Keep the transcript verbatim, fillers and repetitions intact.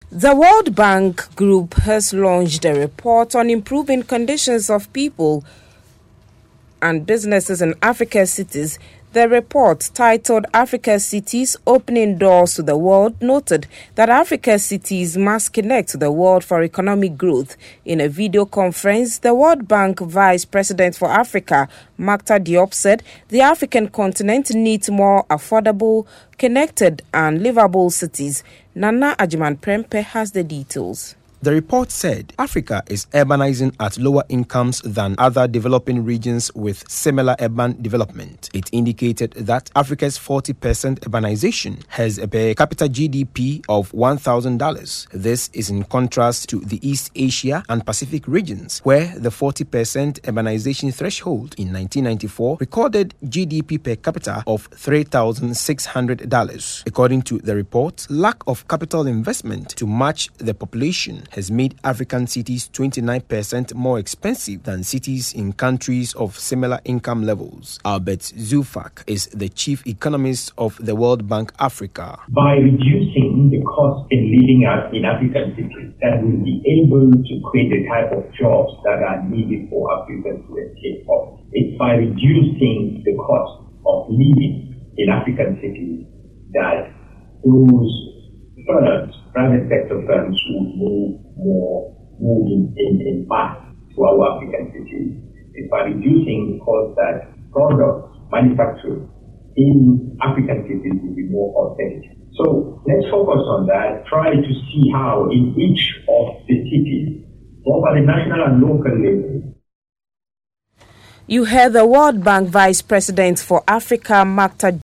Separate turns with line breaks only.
The World Bank Group has launched a report on improving conditions of people and businesses in Africa's cities. The report, titled Africa's Cities Opening Doors to the World, noted that Africa's cities must connect to the world for economic growth. In a video conference, the World Bank Vice President for Africa, Makhtar Diop, said the African continent needs more affordable, connected and livable cities. Nana Ajiman-Prempeh has the details.
The report said Africa is urbanizing at lower incomes than other developing regions with similar urban development. It indicated that Africa's forty percent urbanization has a per capita G D P of one thousand dollars. This is in contrast to the East Asia and Pacific regions, where the forty percent urbanization threshold in nineteen ninety-four recorded G D P per capita of three thousand six hundred dollars. According to the report, lack of capital investment to match the population has made African cities twenty-nine percent more expensive than cities in countries of similar income levels. Albert Zufak is the chief economist of the World Bank Africa.
By reducing the cost in living in African cities, that will be able to create the type of jobs that are needed for Africans to escape poverty. It's by reducing the cost of living in African cities that those firms, private sector firms, will move more, move in, in, in mass to our African cities. It's by reducing the cost that products manufactured in African cities will be more authentic. So let's focus on that, try to see how in each of the cities, both at the national and local level.
You heard the World Bank Vice President for Africa, Makhtar